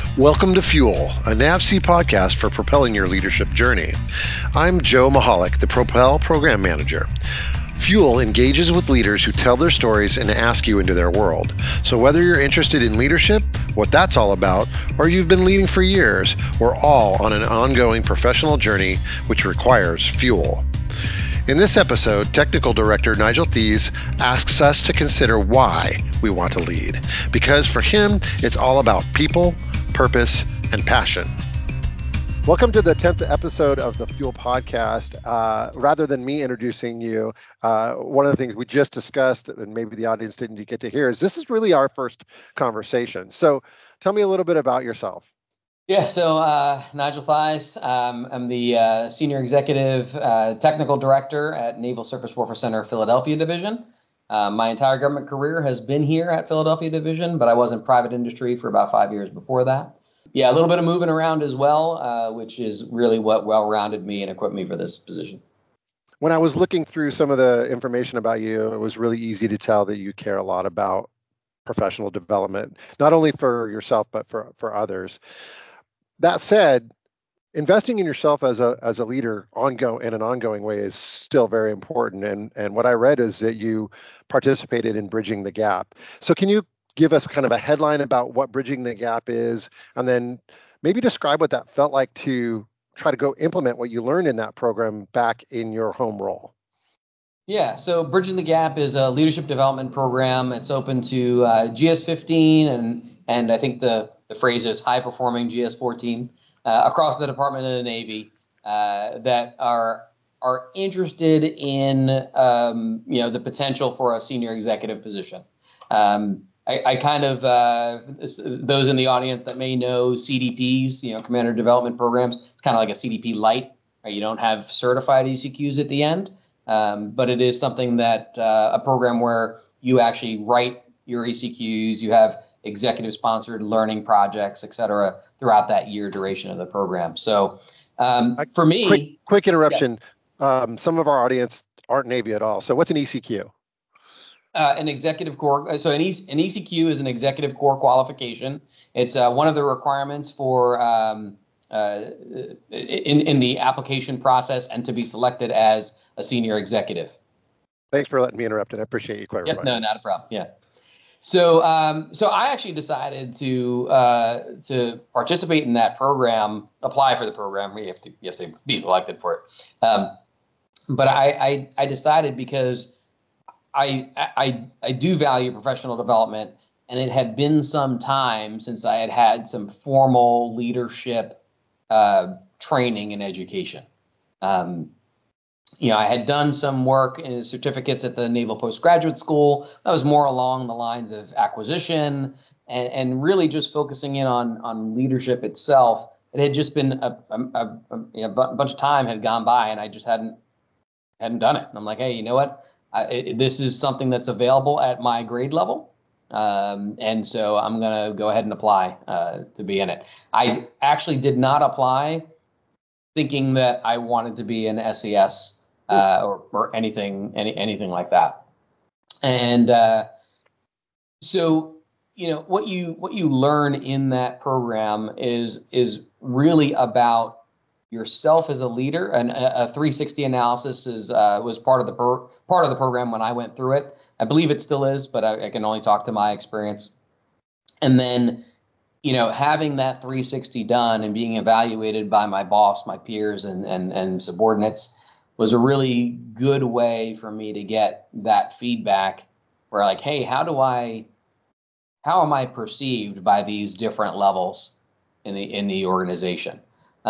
Welcome to Fuel, a NAVC podcast for propelling your leadership journey. I'm Joe Mahalik, the Propel Program Manager. Fuel engages with leaders who tell their stories and ask you into their world. So whether you're interested in leadership, what that's all about, or you've been leading for years, we're all on an ongoing professional journey which requires fuel. In this episode, Technical Director Nigel Thies asks us to consider why we want to lead. Because for him, it's all about people, purpose, and passion. Welcome to the 10th episode of the Fuel Podcast. Rather than me introducing you, one of the things we just discussed, and maybe the audience didn't get to hear, is this is really our first conversation. So tell me a little bit about yourself. Yeah, so Nigel Thies, I'm the Senior Executive Technical Director at Naval Surface Warfare Center Philadelphia Division. My entire government career has been here at Philadelphia Division, but I was in private industry for about 5 years before that. Yeah, a little bit of moving around as well, which is really what well-rounded me and equipped me for this position. When I was looking through some of the information about you, it was really easy to tell that you care a lot about professional development, not only for yourself, but for others. That said, investing in yourself as a leader in an ongoing way is still very important. And what I read is that you participated in Bridging the Gap. So can you give us kind of a headline about what Bridging the Gap is, and then maybe describe what that felt like to try to go implement what you learned in that program back in your home role? Yeah, so Bridging the Gap is a leadership development program. It's open to GS-15 and I think the phrase is high-performing GS-14 across the Department of the Navy that are interested in the potential for a senior executive position. I kind of those in the audience that may know CDPs, Commander Development Programs. It's kind of like a CDP light. Right? You don't have certified ECQs at the end. But it is something that a program where you actually write your ECQs, you have executive sponsored learning projects, et cetera, throughout that year duration of the program. So for me, quick interruption. Yeah. Some of our audience aren't Navy at all. So what's an ECQ? An executive core. So an ECQ is an executive core qualification. It's one of the requirements for in the application process and to be selected as a senior executive. Thanks for letting me interrupt, and I appreciate you clarifying. Yep, no, not a problem. Yeah. So I actually decided to participate in that program, apply for the program. You have to be selected for it. But I decided because I do value professional development, and it had been some time since I had some formal leadership training and education. I had done some work in certificates at the Naval Postgraduate School. That was more along the lines of acquisition and really just focusing in on leadership itself. It had just been a bunch of time had gone by, and I just hadn't done it. And I'm like, hey, you know what? This is something that's available at my grade level. And so I'm going to go ahead and apply to be in it. I actually did not apply thinking that I wanted to be an SES or anything like that. And so what you learn in that program is really about yourself as a leader. And a 360 analysis was part of the program when I went through it. I believe it still is, but I can only talk to my experience. And then having that 360 done and being evaluated by my boss, my peers, and subordinates was a really good way for me to get that feedback where like, hey, how am I perceived by these different levels in the organization?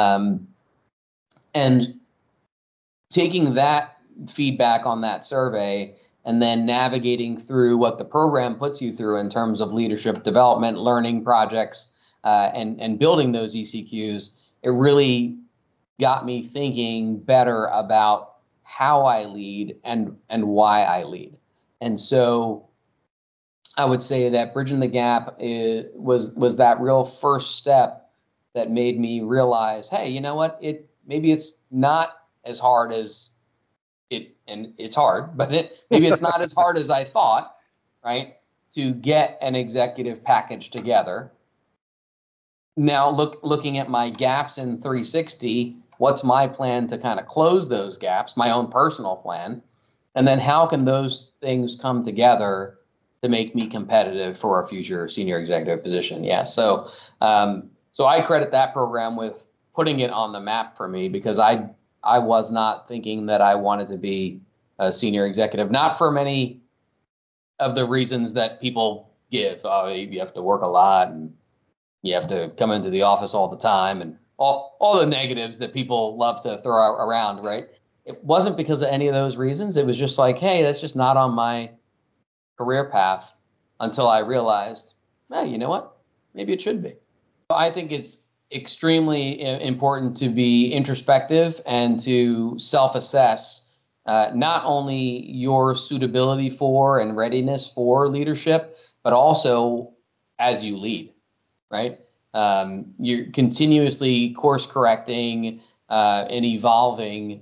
And taking that feedback on that survey and then navigating through what the program puts you through in terms of leadership development, learning projects, and building those ECQs, it really got me thinking better about how I lead and why I lead. And so I would say that Bridging the Gap was that real first step that made me realize, hey, you know what? Maybe it's not as hard as and it's hard, but maybe it's not as hard as I thought, right? To get an executive package together. Now looking at my gaps in 360, what's my plan to kind of close those gaps, my own personal plan? And then how can those things come together to make me competitive for a future senior executive position? Yeah. So I credit that program with putting it on the map for me, because I was not thinking that I wanted to be a senior executive, not for many of the reasons that people give. You have to work a lot, and you have to come into the office all the time, and all the negatives that people love to throw around, right? It wasn't because of any of those reasons. It was just like, hey, that's just not on my career path, until I realized, hey, you know what? Maybe it should be. I think it's extremely important to be introspective and to self-assess not only your suitability for and readiness for leadership, but also as you lead, right? You're continuously course correcting and evolving.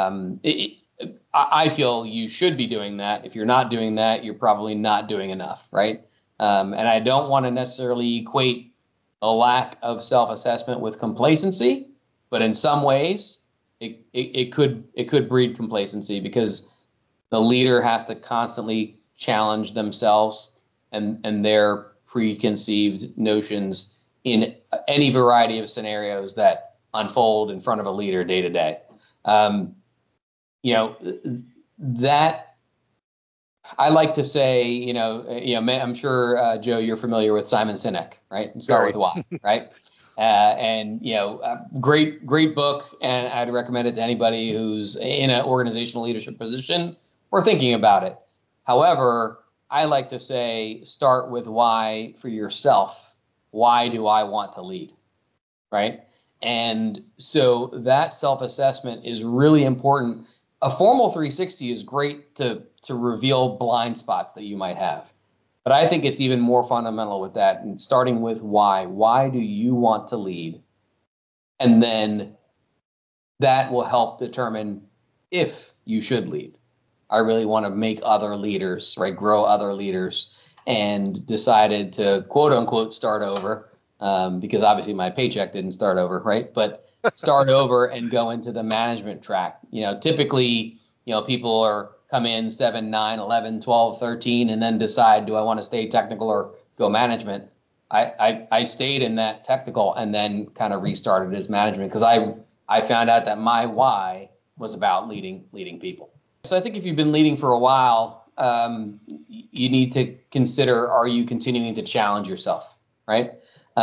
I feel you should be doing that. If you're not doing that, you're probably not doing enough, right? And I don't want to necessarily equate a lack of self-assessment with complacency, but in some ways, it could breed complacency, because the leader has to constantly challenge themselves and their preconceived notions in any variety of scenarios that unfold in front of a leader day to day. That I like to say, I'm sure, Joe, you're familiar with Simon Sinek, right? And start with why, right? Great book, and I'd recommend it to anybody who's in an organizational leadership position or thinking about it. However, I like to say, start with why for yourself. Why do I want to lead, right? And so that self-assessment is really important. A formal 360 is great to reveal blind spots that you might have. But I think it's even more fundamental with that, and starting with why. Why do you want to lead? And then that will help determine if you should lead. I really want to make other leaders, right? Grow other leaders, and decided to quote unquote start over, because obviously my paycheck didn't start over, right? But start over and go into the management track. Typically, people come in 7, 9, 11, 12, 13, and then decide, do I want to stay technical or go management? I stayed in that technical and then kind of restarted as management, because I found out that my why was about leading people. So I think if you've been leading for a while, you need to consider, are you continuing to challenge yourself, right?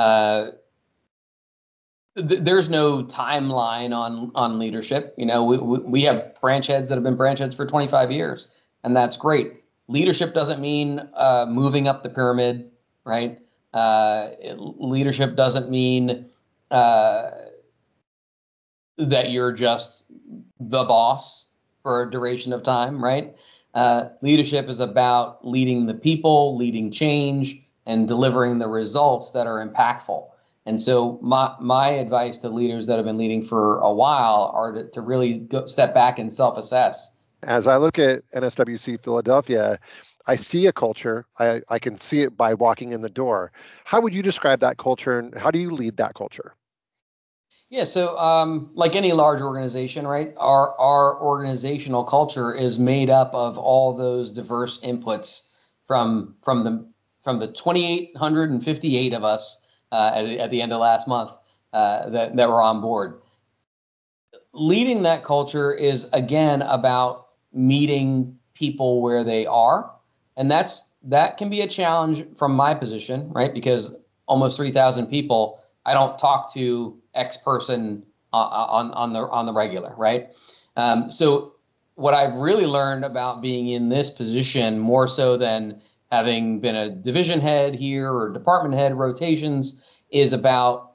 There's no timeline on leadership. We have branch heads that have been branch heads for 25 years, and that's great. Leadership doesn't mean moving up the pyramid, right? Leadership doesn't mean that you're just the boss for a duration of time, right? Leadership is about leading the people, leading change, and delivering the results that are impactful. And so my advice to leaders that have been leading for a while are to really step back and self-assess. As I look at NSWC Philadelphia, I see a culture. I can see it by walking in the door. How would you describe that culture, and how do you lead that culture? Yeah, so like any large organization, right? Our organizational culture is made up of all those diverse inputs from the 2,858 of us at the end of last month that were on board. Leading that culture is, again, about meeting people where they are, and that can be a challenge from my position, right? Because almost 3,000 people, I don't talk to X person on the regular, right? So what I've really learned about being in this position, more so than having been a division head here or department head rotations, is about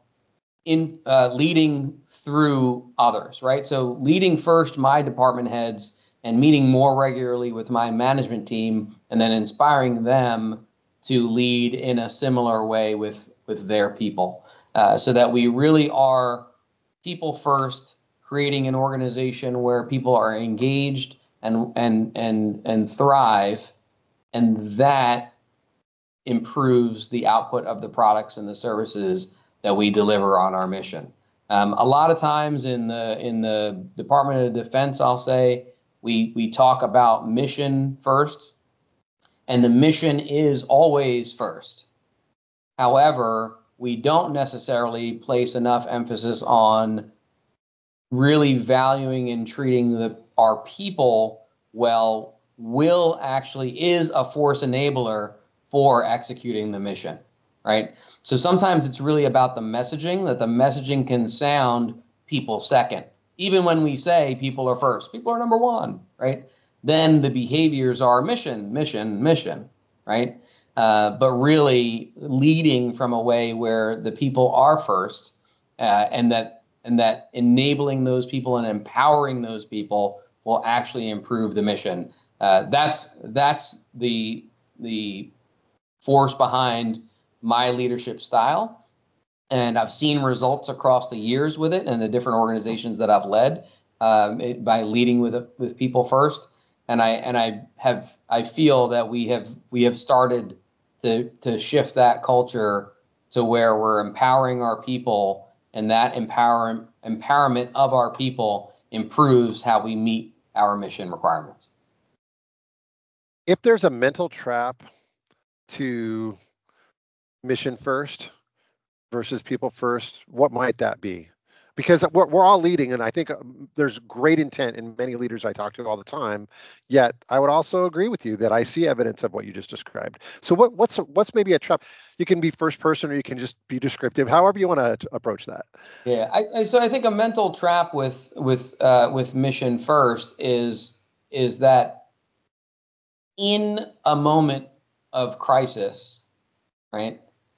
leading through others, right? So leading first my department heads and meeting more regularly with my management team, and then inspiring them to lead in a similar way with their people, so that we really are people first, creating an organization where people are engaged and thrive, and that improves the output of the products and the services that we deliver on our mission. A lot of times in the Department of Defense, I'll say we talk about mission first, and the mission is always first. However, we don't necessarily place enough emphasis on really valuing and treating our people well. Will actually is a force enabler for executing the mission, right? So sometimes it's really about the messaging, that the messaging can sound people second. Even when we say people are first, people are number one, right? Then the behaviors are mission, mission, mission, right? But really leading from a way where the people are first, and that enabling those people and empowering those people will actually improve the mission. That's the force behind my leadership style, and I've seen results across the years with it and the different organizations that I've led by leading with people first. And I feel that we have started to shift that culture to where we're empowering our people, and that empowerment of our people improves how we meet our mission requirements. If there's a mental trap to mission first versus people first, what might that be? Because we're all leading, and I think there's great intent in many leaders I talk to all the time. Yet I would also agree with you that I see evidence of what you just described. So what's maybe a trap? You can be first person, or you can just be descriptive. However you want to approach that. Yeah, so I think a mental trap with mission first is that in a moment of crisis, right?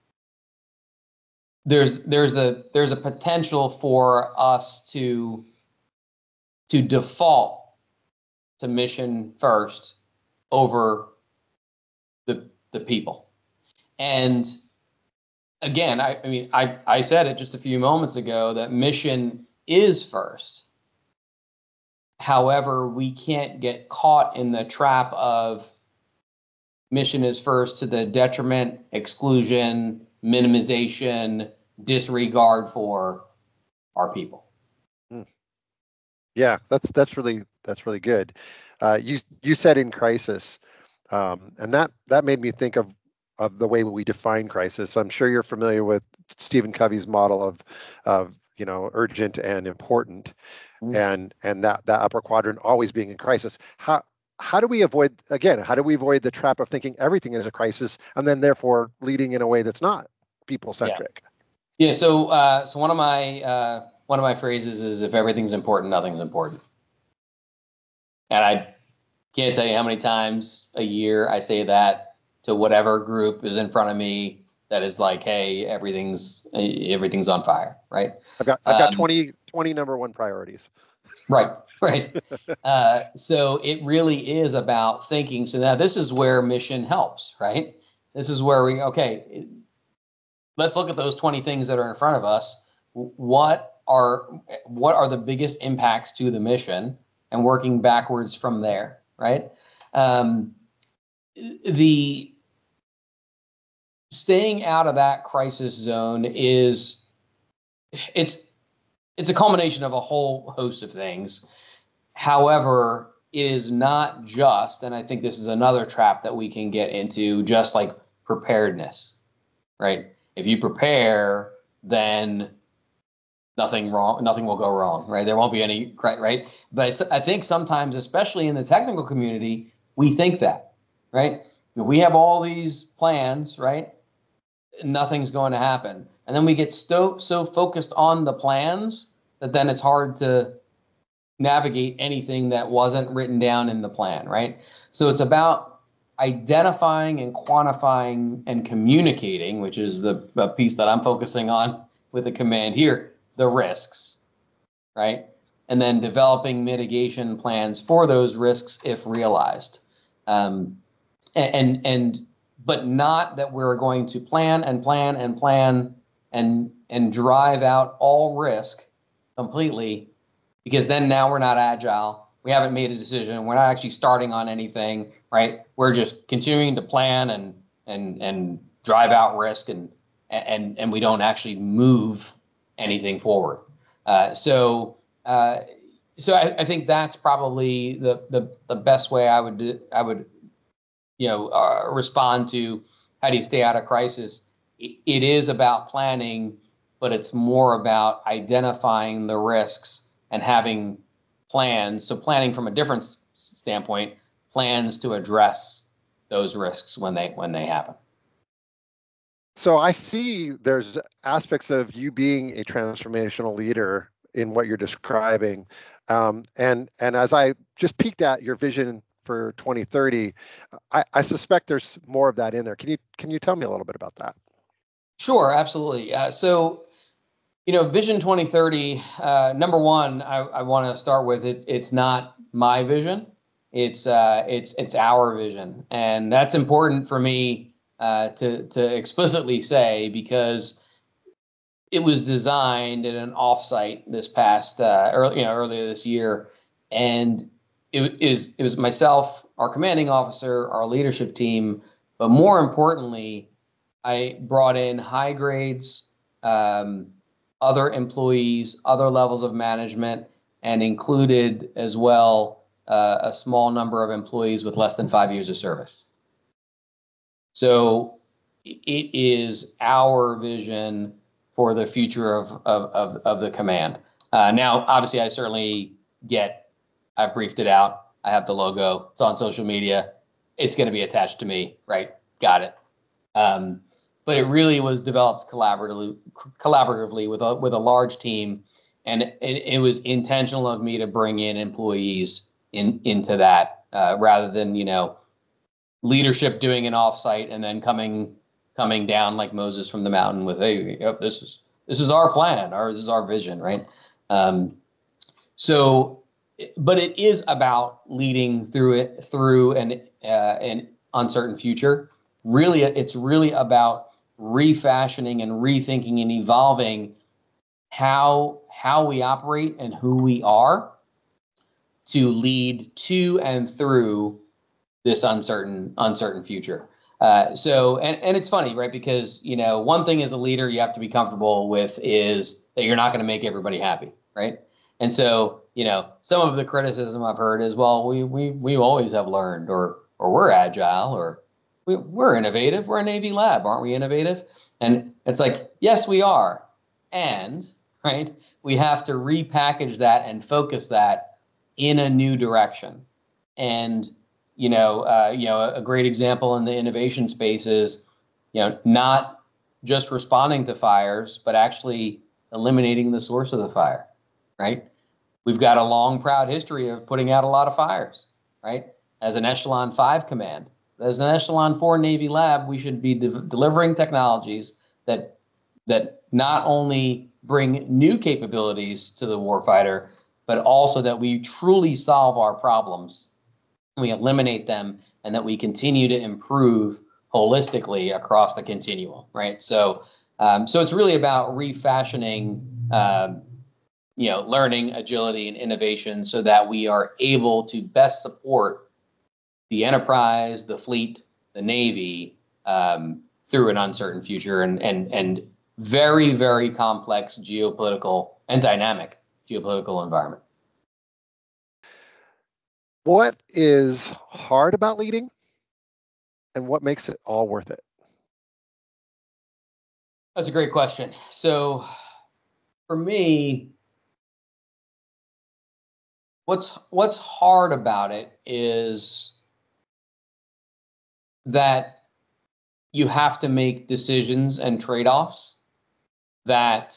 There's a potential for us to default to mission first over the people. And again, I said it just a few moments ago that mission is first. However, we can't get caught in the trap of mission is first to the detriment, exclusion, minimization, disregard for our people. Yeah, that's really good. You said in crisis, and that made me think of the way we define crisis. I'm sure you're familiar with Stephen Covey's model of urgent and important, and that upper quadrant always being in crisis. How do we avoid the trap of thinking everything is a crisis and then therefore leading in a way that's not people centric? Yeah. So one of my phrases is, if everything's important, nothing's important. And I can't tell you how many times a year I say that to whatever group is in front of me that is like, hey, everything's on fire, right? I've got 20 number one priorities. Right. So it really is about thinking. So now this is where mission helps, right? This is where let's look at those 20 things that are in front of us. What are the biggest impacts to the mission, and working backwards from there, right? The staying out of that crisis zone it's a culmination of a whole host of things. However, it is not just, and I think this is another trap that we can get into, just like preparedness, right? If you prepare, then nothing will go wrong, right? There won't be any, right? But I think sometimes, especially in the technical community, we think that, right? If we have all these plans, right, nothing's going to happen. And then we get so focused on the plans that then it's hard to navigate anything that wasn't written down in the plan, right? So it's about identifying and quantifying and communicating, which is the piece that I'm focusing on with the command here, the risks, right? And then developing mitigation plans for those risks if realized. But not that we're going to plan and drive out all risk completely, because then now we're not agile. We haven't made a decision. We're not actually starting on anything, right? We're just continuing to plan and drive out risk, and and we don't actually move anything forward. So I think that's probably the best way I would respond to how do you stay out of crisis. It is about planning, but it's more about identifying the risks and having plans. So planning from a different standpoint, plans to address those risks when they happen. So I see there's aspects of you being a transformational leader in what you're describing. And as I just peeked at your vision for 2030, I suspect there's more of that in there. Can you tell me a little bit about that? Sure, absolutely. Vision 2030, number one, I want to start with it. It's not my vision. It's our vision. And that's important for me to explicitly say, because it was designed in an offsite this past earlier this year, and it was myself, our commanding officer, our leadership team, but more importantly, I brought in high grades, other employees, other levels of management, and included as well a small number of employees with less than 5 years of service. So it is our vision for the future of the command. Now, obviously, I've briefed it out. I have the logo. It's on social media. It's going to be attached to me, right? Got it. But it really was developed collaboratively with a large team, and it was intentional of me to bring in employees into that rather than leadership doing an offsite and then coming down like Moses from the mountain with, hey, this is our plan, or this is our vision, right? But it is about leading through an uncertain future. Really, it's really about refashioning and rethinking and evolving how we operate and who we are to lead to and through this uncertain future. And it's funny, right? Because one thing as a leader you have to be comfortable with is that you're not going to make everybody happy, right? And so some of the criticism I've heard is, well, we always have learned, or we're agile, or we're innovative. We're a Navy lab, aren't we innovative? And it's like, yes, we are. And right, we have to repackage that and focus that in a new direction. And a great example in the innovation space is, not just responding to fires, but actually eliminating the source of the fire, right? We've got a long, proud history of putting out a lot of fires, right? As an Echelon 5 command, as an Echelon 4 Navy lab, we should be delivering technologies that not only bring new capabilities to the warfighter, but also that we truly solve our problems, we eliminate them, and that we continue to improve holistically across the continuum, right? So it's really about refashioning, learning, agility, and innovation so that we are able to best support the enterprise, the fleet, the Navy through an uncertain future and very, very complex geopolitical and dynamic geopolitical environment. What is hard about leading, and what makes it all worth it? That's a great question. So for me, what's hard about it is that you have to make decisions and trade-offs that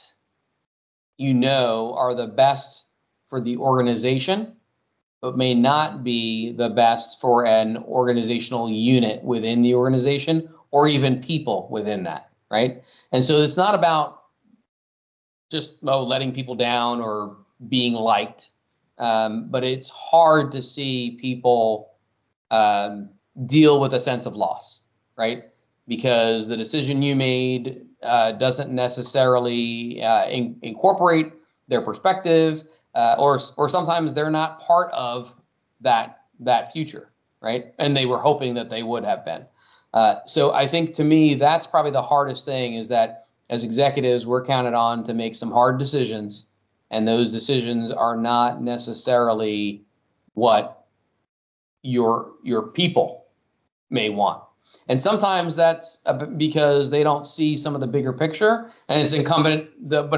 are the best for the organization, but may not be the best for an organizational unit within the organization or even people within that, right? And so it's not about just letting people down or being liked, but it's hard to see people deal with a sense of loss, right? Because the decision you made doesn't necessarily incorporate their perspective, or sometimes they're not part of that future, right? And they were hoping that they would have been. So I think to me, that's probably the hardest thing, is that as executives, we're counted on to make some hard decisions, and those decisions are not necessarily what your people may want. And sometimes that's because they don't see some of the bigger picture, and it's incumbent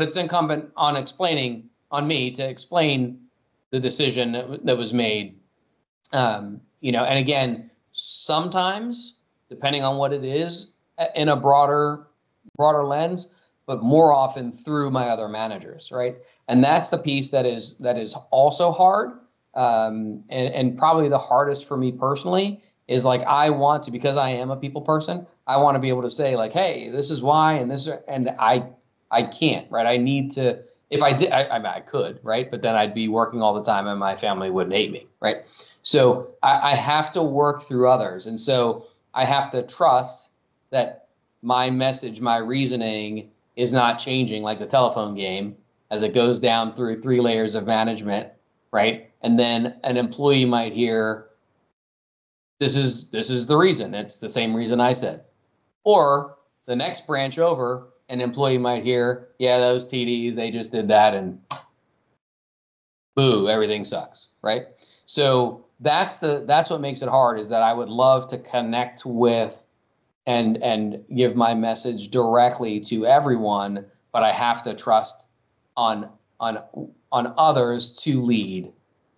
on me to explain the decision that was made. And again, sometimes, depending on what it is, in a broader lens, but more often through my other managers, right? And that's the piece that is also hard, and probably the hardest for me personally, is like, I want to, because I am a people person, I want to be able to say like, hey, this is why, and I can't, right? I need to. If I did, I could, right? But then I'd be working all the time, and my family wouldn't hate me, right? So I have to work through others, and so I have to trust that my message, my reasoning is not changing like the telephone game as it goes down through 3 layers of management, right? And then an employee might hear, this is the reason. It's the same reason I said. Or the next branch over, an employee might hear, yeah, those TDs, they just did that, and boo, everything sucks, right? So that's what makes it hard, is that I would love to connect with and give my message directly to everyone, but I have to trust on others to lead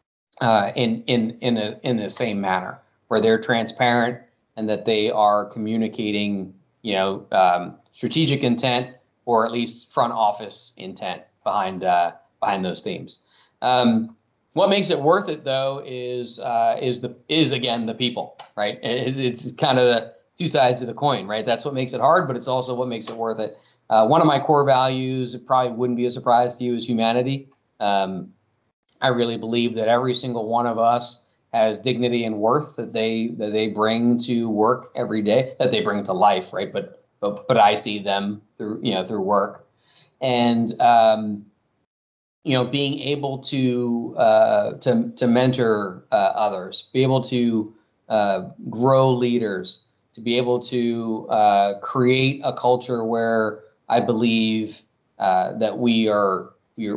in the same manner, where they're transparent and that they are communicating, strategic intent, or at least front office intent behind those themes. What makes it worth it, though, is again the people, right? It's kind of the 2 sides of the coin, right? That's what makes it hard, but it's also what makes it worth it. One of my core values, it probably wouldn't be a surprise to you, is humanity. I really believe that every single one of us has dignity and worth that they bring to work every day, that they bring to life, right? But I see them through work, and being able to mentor others, be able to grow leaders, to be able to create a culture where I believe that we are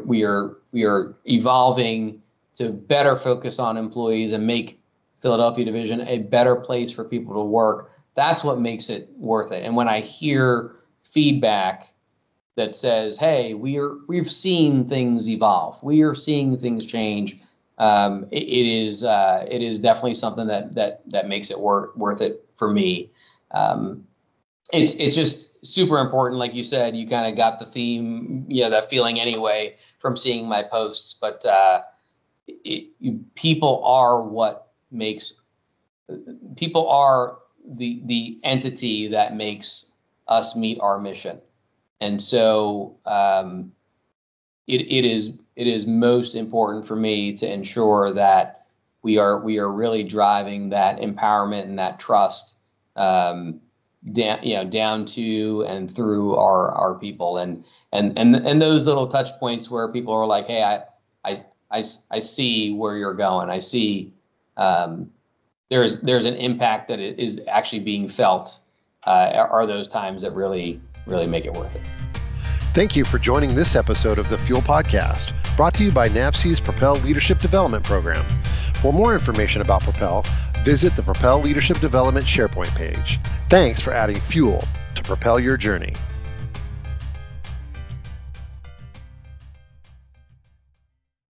evolving to better focus on employees and make Philadelphia Division a better place for people to work. That's what makes it worth it. And when I hear feedback that says, hey, we've seen things evolve, we are seeing things change, it is definitely something that makes it worth it for me. It's just super important. Like you said, you kind of got the theme, that feeling anyway from seeing my posts. But people are the entity that makes us meet our mission. And so it is most important for me to ensure that we are really driving that empowerment and that trust down to and through our people, and those little touch points where people are like, hey, I see where you're going. I see there's an impact that is actually being felt. Are those times that really make it worth it. Thank you for joining this episode of the Fuel Podcast, brought to you by NAVSEA's Propel Leadership Development Program. For more information about Propel, visit the Propel Leadership Development SharePoint page. Thanks for adding fuel to propel your journey.